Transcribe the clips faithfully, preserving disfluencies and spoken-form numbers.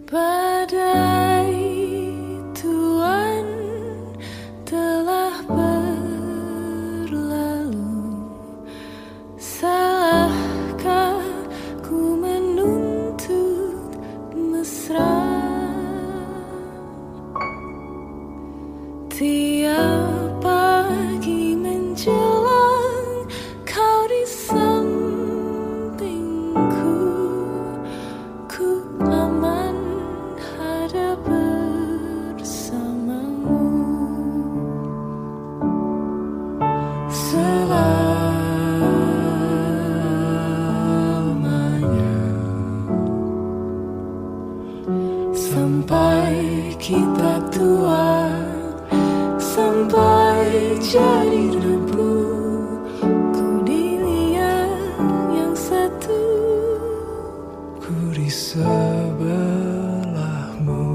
Badai tuan telah berlalu, salahkah ku menuntut mesra? Tiap pagi menjelang kau di sampingku, ku aman ada bersamamu. Selamanya, sampai kita tua, sampai jadi debu, ku di liang yang satu, ku di sebelahmu.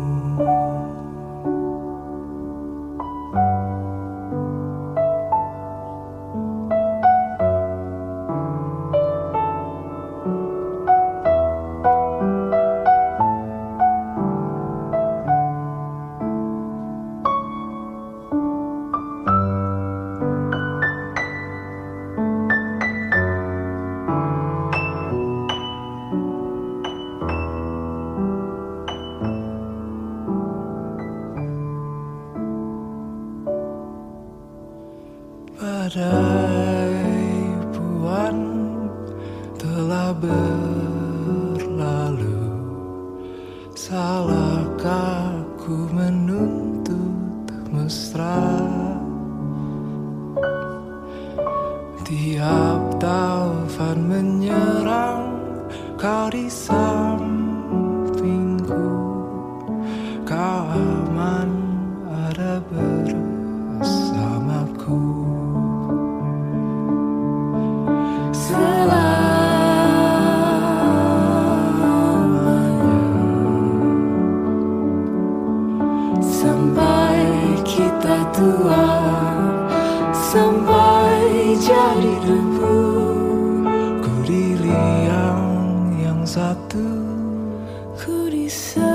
Badai puan telah berlalu, salahkah ku menuntut mesra? Tiap taufan menyerang, kau di sampingku, kau aman ada bersamaku. Sampai kita tua, sampai jadi debu, ku di liang yang satu, ku di